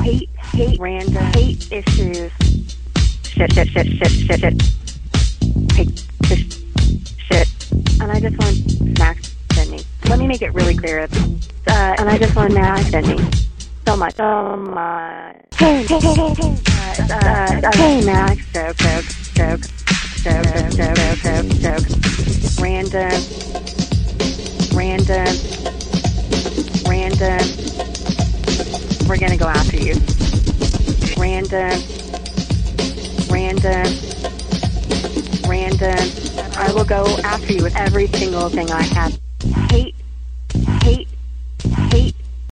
random, hate issues, shit, hate this shit, and I just want Max Sydney. Let me make it really clear, and I just want Max Sydney. So much. Hey, Max, joke. Random. We're gonna go after you. Random. I will go after you with every single thing I have.